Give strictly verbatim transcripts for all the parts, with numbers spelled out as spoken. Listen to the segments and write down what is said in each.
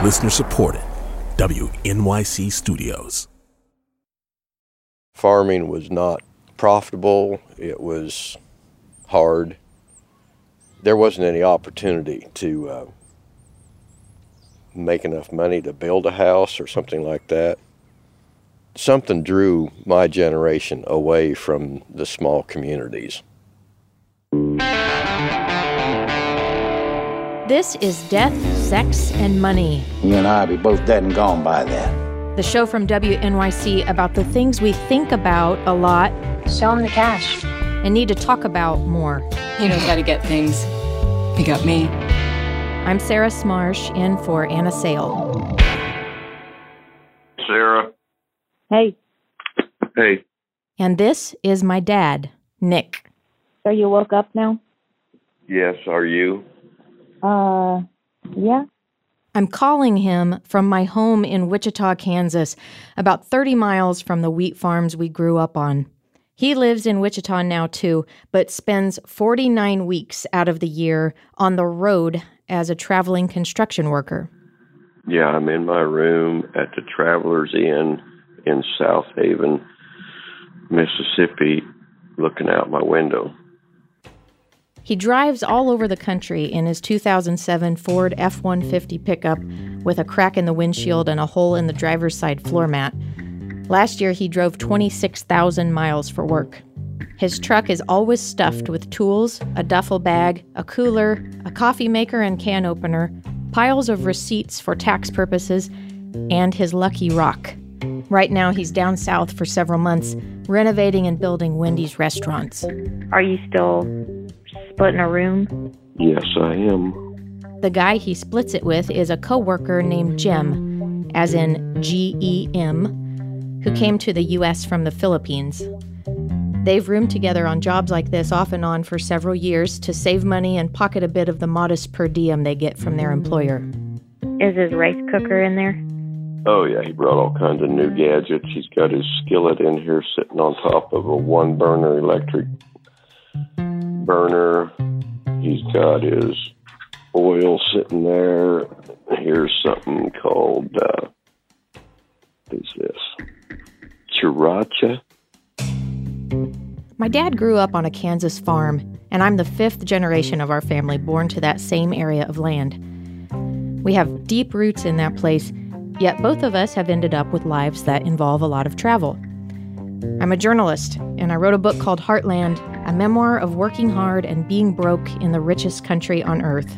Listener supported. W N Y C Studios. Farming was not profitable. It was hard. There wasn't any opportunity to uh, make enough money to build a house or something like that. Something drew my generation away from the small communities. This is Death, Sex, and Money. You and I be both dead and gone by then. The show from W N Y C about the things we think about a lot. Show them the cash. And need to talk about more. You know, gotta get things. You got me. I'm Sarah Smarsh, in for Anna Sale. Sarah. Hey. Hey. And this is my dad, Nick. So you woke up now? Yes, are you? Uh, yeah. I'm calling him from my home in Wichita, Kansas, about thirty miles from the wheat farms we grew up on. He lives in Wichita now, too, but spends forty-nine weeks out of the year on the road as a traveling construction worker. Yeah, I'm in my room at the Travelers Inn in South Haven, Mississippi, looking out my window. He drives all over the country in his two thousand seven Ford F one fifty pickup with a crack in the windshield and a hole in the driver's side floor mat. Last year, he drove twenty-six thousand miles for work. His truck is always stuffed with tools, a duffel bag, a cooler, a coffee maker and can opener, piles of receipts for tax purposes, and his lucky rock. Right now, he's down south for several months, renovating and building Wendy's restaurants. Are you still splitting a room? Yes, I am. The guy he splits it with is a coworker named Gem, as in G E M, who came to the U S from the Philippines. They've roomed together on jobs like this off and on for several years to save money and pocket a bit of the modest per diem they get from their employer. Is his rice cooker in there? Oh, yeah, he brought all kinds of new gadgets. He's got his skillet in here sitting on top of a one-burner electric burner. He's got his oil sitting there. Here's something called, uh, what is this? Sriracha. My dad grew up on a Kansas farm, and I'm the fifth generation of our family born to that same area of land. We have deep roots in that place, yet both of us have ended up with lives that involve a lot of travel. I'm a journalist, and I wrote a book called Heartland, a memoir of working hard and being broke in the richest country on earth.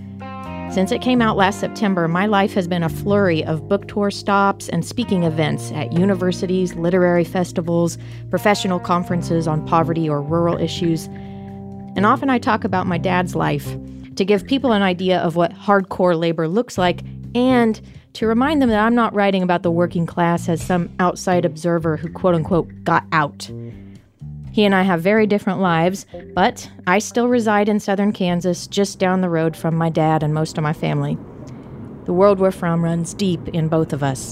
Since it came out last September, my life has been a flurry of book tour stops and speaking events at universities, literary festivals, professional conferences on poverty or rural issues. And often I talk about my dad's life to give people an idea of what hardcore labor looks like and to remind them that I'm not writing about the working class as some outside observer who quote-unquote got out. He and I have very different lives, but I still reside in southern Kansas, just down the road from my dad and most of my family. The world we're from runs deep in both of us.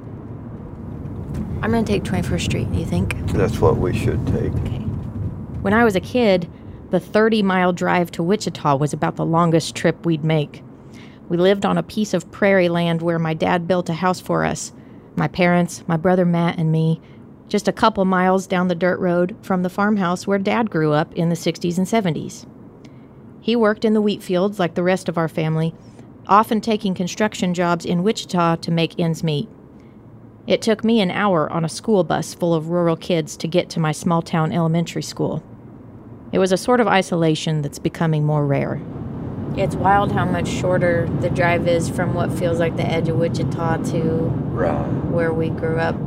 I'm going to take twenty-first Street, do you think? That's what we should take. Okay. When I was a kid, the thirty-mile drive to Wichita was about the longest trip we'd make. We lived on a piece of prairie land where my dad built a house for us, my parents, my brother Matt, and me, just a couple miles down the dirt road from the farmhouse where Dad grew up in the sixties and seventies. He worked in the wheat fields like the rest of our family, often taking construction jobs in Wichita to make ends meet. It took me an hour on a school bus full of rural kids to get to my small-town elementary school. It was a sort of isolation that's becoming more rare. It's wild how much shorter the drive is from what feels like the edge of Wichita to Right. where we grew up.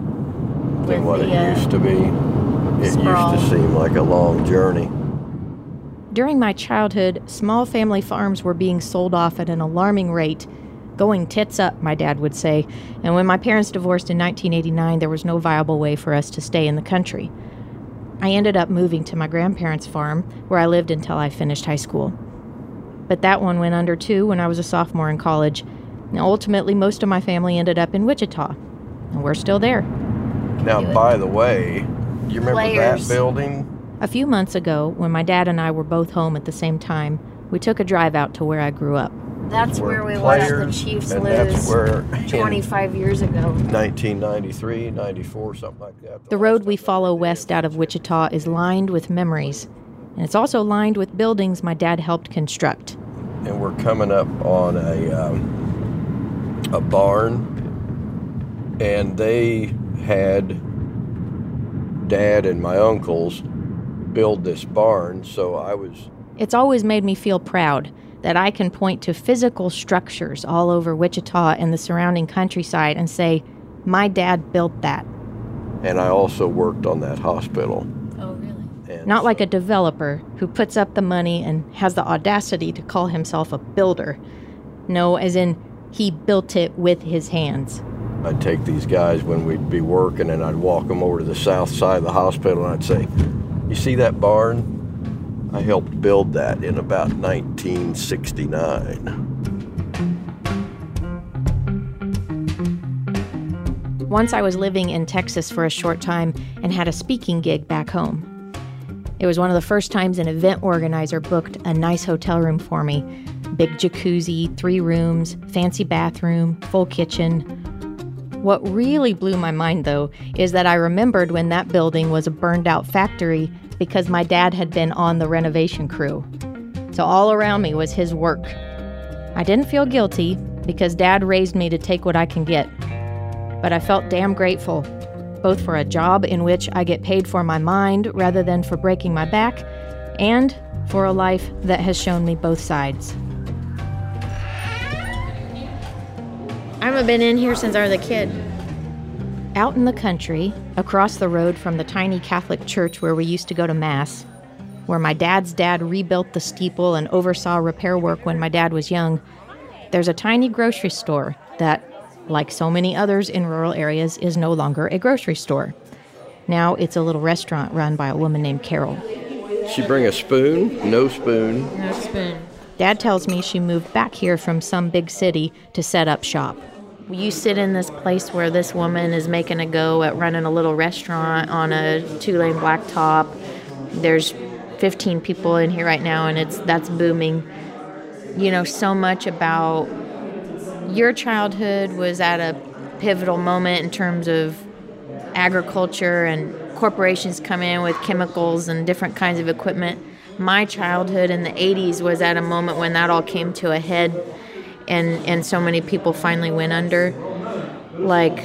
Than what the, it uh, used to be. It sprawl. used to seem like a long journey. During my childhood, small family farms were being sold off at an alarming rate, going tits up, my dad would say, and when my parents divorced in nineteen eighty-nine, there was no viable way for us to stay in the country. I ended up moving to my grandparents' farm, where I lived until I finished high school. But that one went under too when I was a sophomore in college. And ultimately, most of my family ended up in Wichita, and we're still there. Now, by the way, you remember Players. that building? A few months ago, when my dad and I were both home at the same time, we took a drive out to where I grew up. That's where we players, watched the Chiefs and lose that's where twenty-five years ago. nineteen ninety-three, ninety-four, something like that. The road we follow west out of Wichita is lined with memories, and it's also lined with buildings my dad helped construct. And we're coming up on a um, a barn, and they had Dad and my uncles build this barn, so I was... It's always made me feel proud that I can point to physical structures all over Wichita and the surrounding countryside and say, my dad built that. And I also worked on that hospital. Oh, really? And Not like a developer who puts up the money and has the audacity to call himself a builder. No, as in, he built it with his hands. I'd take these guys when we'd be working, and I'd walk them over to the south side of the hospital, and I'd say, you see that barn? I helped build that in about nineteen sixty-nine. Once I was living in Texas for a short time and had a speaking gig back home. It was one of the first times an event organizer booked a nice hotel room for me. Big jacuzzi, three rooms, fancy bathroom, full kitchen. What really blew my mind, though, is that I remembered when that building was a burned-out factory because my dad had been on the renovation crew. So all around me was his work. I didn't feel guilty because Dad raised me to take what I can get. But I felt damn grateful, both for a job in which I get paid for my mind rather than for breaking my back, and for a life that has shown me both sides. I haven't been in here since I was a kid. Out in the country, across the road from the tiny Catholic church where we used to go to Mass, where my dad's dad rebuilt the steeple and oversaw repair work when my dad was young, there's a tiny grocery store that, like so many others in rural areas, is no longer a grocery store. Now it's a little restaurant run by a woman named Carol. She bring a spoon? No spoon. No spoon. Dad tells me she moved back here from some big city to set up shop. You sit in this place where this woman is making a go at running a little restaurant on a two-lane blacktop. There's fifteen people in here right now, and it's that's booming. You know, so much about your childhood was at a pivotal moment in terms of agriculture and corporations come in with chemicals and different kinds of equipment. My childhood in the eighties was at a moment when that all came to a head. And, and so many people finally went under. Like,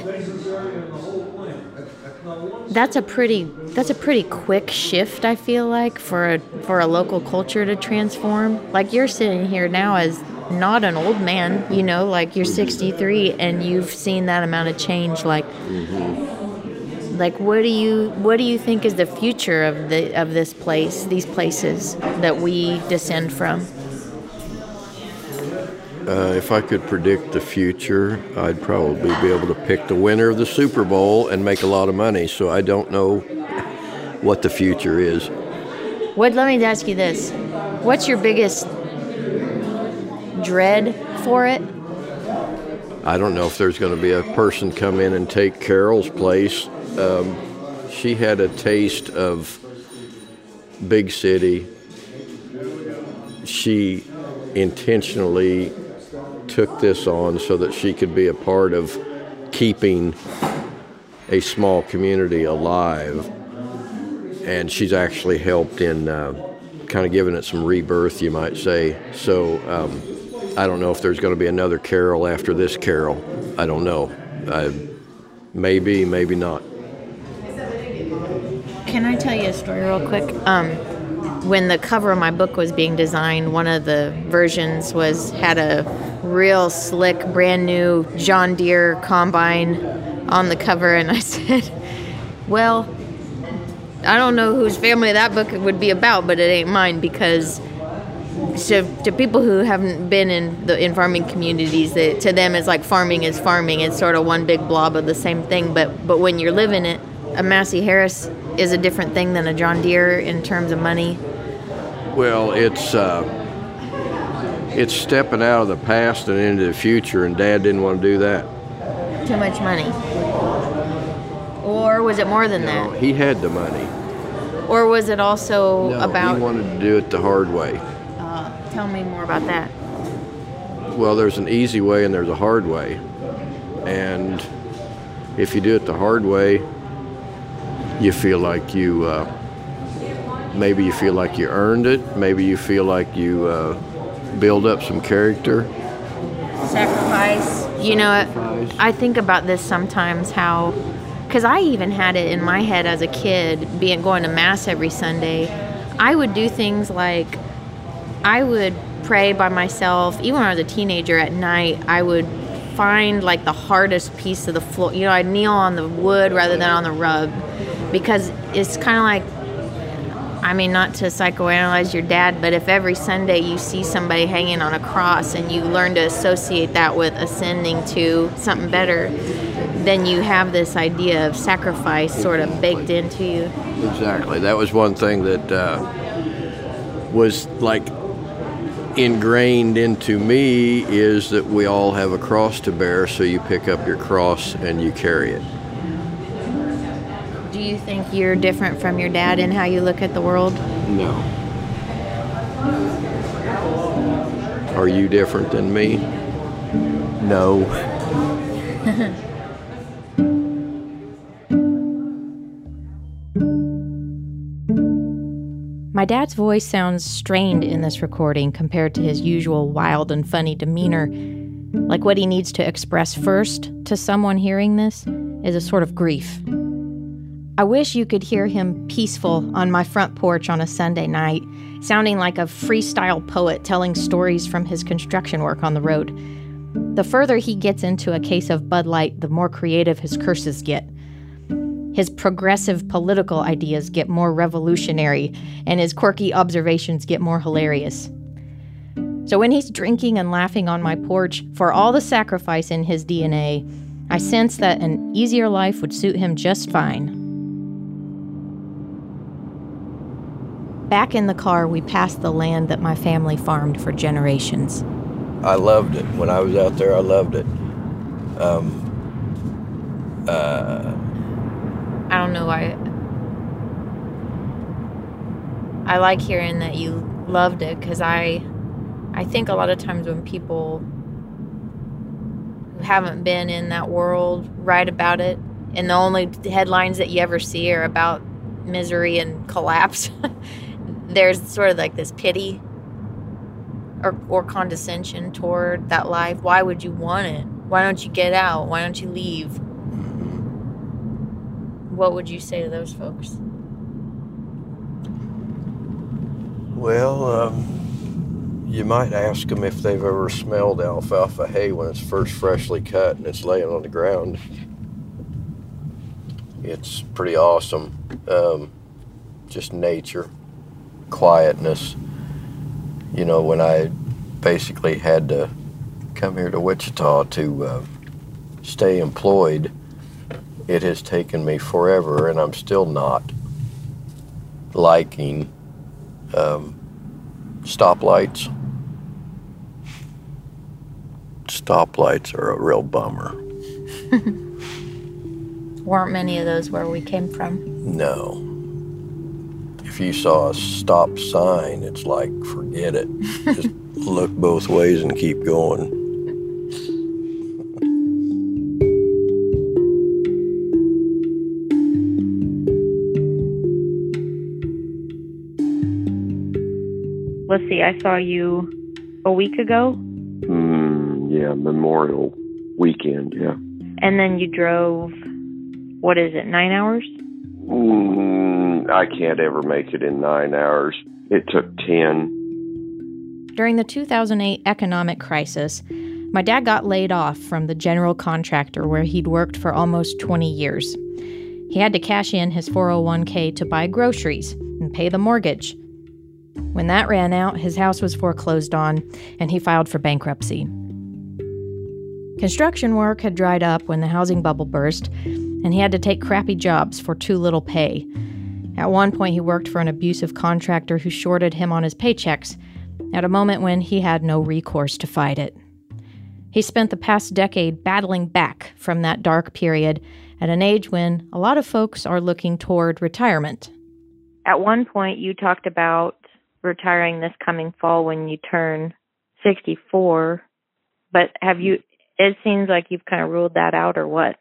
that's a pretty that's a pretty quick shift, I feel like, for a for a local culture to transform. Like, you're sitting here now as not an old man, you know, like you're sixty-three and you've seen that amount of change. Like, mm-hmm. like what do you what do you think is the future of the of this place, these places that we descend from? Uh, if I could predict the future, I'd probably be able to pick the winner of the Super Bowl and make a lot of money. So I don't know what the future is. What? Let me ask you this: what's your biggest dread for it? I don't know if there's going to be a person come in and take Carol's place. Um, she had a taste of big city. She intentionally took this on so that she could be a part of keeping a small community alive. And she's actually helped in uh, kind of giving it some rebirth, you might say. So um, I don't know if there's going to be another Carol after this Carol. I don't know. I, maybe, maybe not. Can I tell you a story real quick? Um, when the cover of my book was being designed, one of the versions was had a real slick, brand new John Deere combine on the cover, and I said, well, I don't know whose family that book would be about, but it ain't mine, because to, to people who haven't been in the in farming communities, they, to them it's like farming is farming. It's sort of one big blob of the same thing, but but when you're living it, a Massey Harris is a different thing than a John Deere in terms of money. Well, it's uh, it's stepping out of the past and into the future, and Dad didn't want to do that. Too much money. Or was it more than No, that? he had the money. Or was it also No, about... he wanted to do it the hard way. Uh, tell me more about that. well, there's an easy way and there's a hard way. And if you do it the hard way, you feel like you, uh, maybe you feel like you earned it. Maybe you feel like you uh, build up some character. Sacrifice. You know, I think about this sometimes, how, because I even had it in my head as a kid, being going to Mass every Sunday. I would do things like, I would pray by myself. Even when I was a teenager at night, I would find like the hardest piece of the floor. You know, I'd kneel on the wood rather than on the rug, because it's kind of like, I mean, not to psychoanalyze your dad, but if every Sunday you see somebody hanging on a cross and you learn to associate that with ascending to something better, then you have this idea of sacrifice sort of baked into you. Exactly. That was one thing that uh, was like ingrained into me, is that we all have a cross to bear, so you pick up your cross and you carry it. Do you think you're different from your dad in how you look at the world? No. Are you different than me? No. My dad's voice sounds strained in this recording compared to his usual wild and funny demeanor. Like what he needs to express first to someone hearing this is a sort of grief. I wish you could hear him peaceful on my front porch on a Sunday night, sounding like a freestyle poet telling stories from his construction work on the road. The further he gets into a case of Bud Light, the more creative his curses get. His progressive political ideas get more revolutionary, and his quirky observations get more hilarious. So when he's drinking and laughing on my porch, for all the sacrifice in his D N A, I sense that an easier life would suit him just fine. Back in the car, we passed the land that my family farmed for generations. I loved it. When I was out there, I loved it. Um, uh, I don't know. I I like hearing that you loved it, because I, I think a lot of times when people who haven't been in that world write about it, and the only headlines that you ever see are about misery and collapse, there's sort of like this pity or, or condescension toward that life. Why would you want it? Why don't you get out? Why don't you leave? What would you say to those folks? Well, um, you might ask them if they've ever smelled alfalfa hay when it's first freshly cut and it's laying on the ground. It's pretty awesome. Um, just nature, quietness. You know, when I basically had to come here to Wichita to uh, stay employed, it has taken me forever, and I'm still not liking um, stoplights. Stoplights are a real bummer. Weren't many of those where we came from? No. If you saw a stop sign, it's like, forget it. Just look both ways and keep going. Let's see, I saw you a week ago. Mm, yeah, Memorial weekend, yeah. And then you drove, what is it, nine hours? Mm, I can't ever make it in nine hours. It took ten. During the two thousand eight economic crisis, my dad got laid off from the general contractor where he'd worked for almost twenty years. He had to cash in his four oh one k to buy groceries and pay the mortgage. When that ran out, his house was foreclosed on, and he filed for bankruptcy. Construction work had dried up when the housing bubble burst, and he had to take crappy jobs for too little pay. At one point, he worked for an abusive contractor who shorted him on his paychecks, at a moment when he had no recourse to fight it. He spent the past decade battling back from that dark period at an age when a lot of folks are looking toward retirement. At one point, you talked about retiring this coming fall when you turn sixty-four. But have you, it seems like you've kind of ruled that out, or what?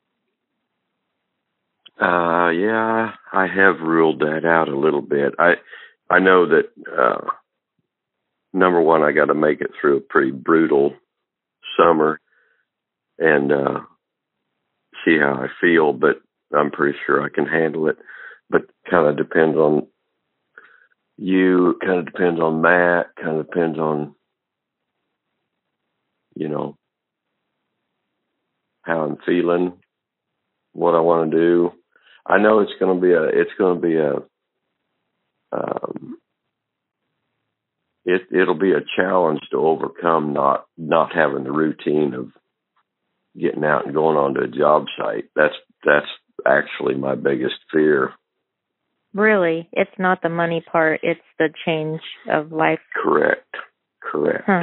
Uh, yeah, I have ruled that out a little bit. I, I know that, uh, number one, I got to make it through a pretty brutal summer and, uh, see how I feel, but I'm pretty sure I can handle it. But kind of depends on you, kind of depends on Matt, kind of depends on, you know, how I'm feeling, what I want to do. I know it's going to be a, it's going to be a, um, it, it'll be a challenge to overcome not, not having the routine of getting out and going onto a job site. That's, that's actually my biggest fear. Really? It's not the money part, it's the change of life. Correct. Correct. Huh.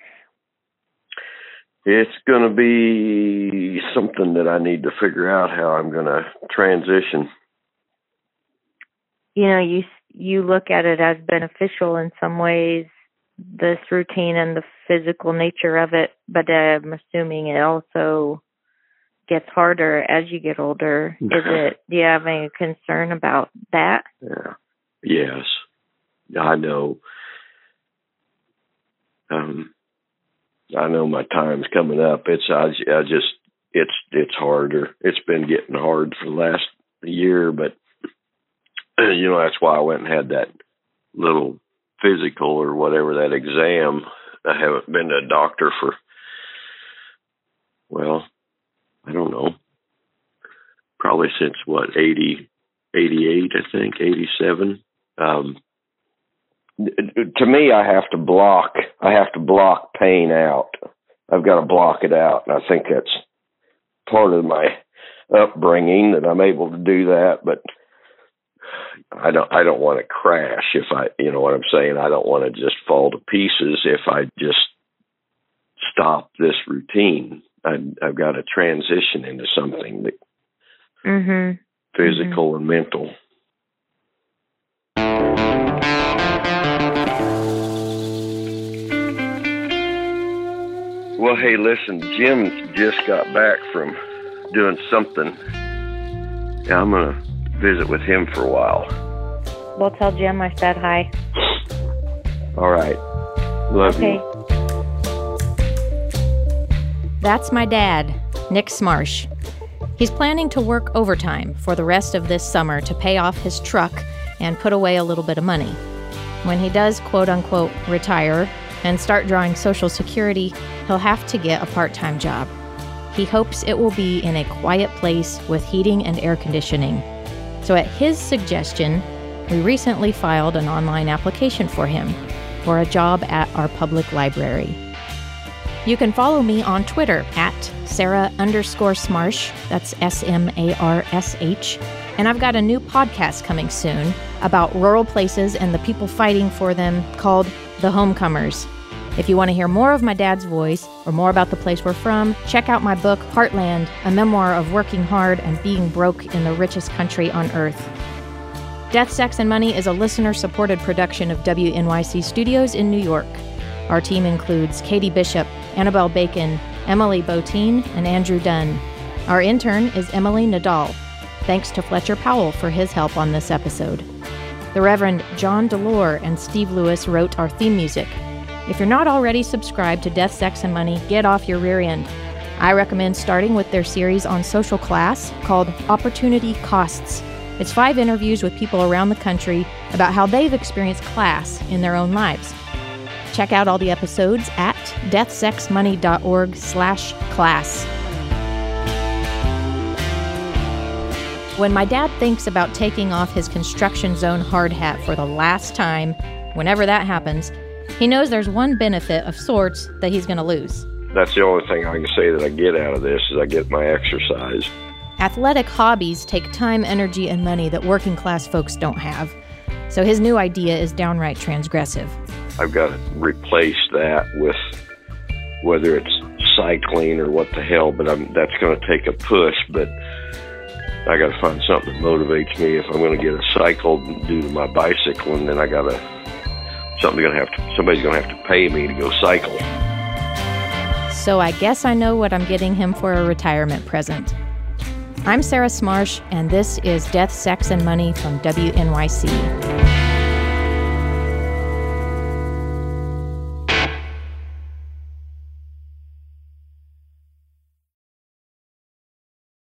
It's going to be something that I need to figure out how I'm going to transition. You know, you you look at it as beneficial in some ways, this routine and the physical nature of it, but I'm assuming it also gets harder as you get older. Is it, do you have any concern about that? Yeah. Yes. I know. Um, I know my time's coming up. It's, I, I just, it's, it's harder. It's been getting hard for the last year, but you know, that's why I went and had that little physical or whatever, that exam. I haven't been to a doctor for, well, I don't know, probably since what, eighty, eighty-eight, I think, eighty-seven. Um, to me, I have to block, I have to block pain out. I've got to block it out. And I think that's part of my upbringing that I'm able to do that, but I don't, I don't want to crash if I, you know what I'm saying? I don't want to just fall to pieces if I just stop this routine. I, I've got to transition into something that mm-hmm. physical mm-hmm. and mental. Well, hey, listen, Jim just got back from doing something. Yeah, I'm going to visit with him for a while. We'll tell Jim I said hi. All right. Love okay. you. That's my dad, Nick Smarsh. He's planning to work overtime for the rest of this summer to pay off his truck and put away a little bit of money. When he does, quote-unquote, retire and start drawing Social Security, he'll have to get a part-time job. He hopes it will be in a quiet place with heating and air conditioning. So at his suggestion, we recently filed an online application for him for a job at our public library. You can follow me on Twitter at Sarah underscore Smarsh, that's S M A R S H, and I've got a new podcast coming soon about rural places and the people fighting for them called The Homecomers. If you want to hear more of my dad's voice or more about the place we're from, check out my book, Heartland, a memoir of working hard and being broke in the richest country on earth. Death, Sex, and Money is a listener-supported production of W N Y C Studios in New York. Our team includes Katie Bishop, Annabelle Bacon, Emily Botine, and Andrew Dunn. Our intern is Emily Nadal. Thanks to Fletcher Powell for his help on this episode. The Reverend John Delore and Steve Lewis wrote our theme music. If you're not already subscribed to Death, Sex, and Money, get off your rear end. I recommend starting with their series on social class called Opportunity Costs. It's five interviews with people around the country about how they've experienced class in their own lives. Check out all the episodes at deathsexmoney.org slash class. When my dad thinks about taking off his construction zone hard hat for the last time, whenever that happens, he knows there's one benefit of sorts that he's going to lose. That's the only thing I can say that I get out of this is I get my exercise. Athletic hobbies take time, energy, and money that working class folks don't have. So his new idea is downright transgressive. I've got to replace that with whether it's cycling or what the hell, but I'm, that's going to take a push. But I got to find something that motivates me. If I'm going to get a cycle due to my bicycle, and then I got to something going to have to somebody's going to have to pay me to go cycle. so I guess I know what I'm getting him for a retirement present. I'm Sarah Smarsh, and this is Death, Sex, and Money from W N Y C.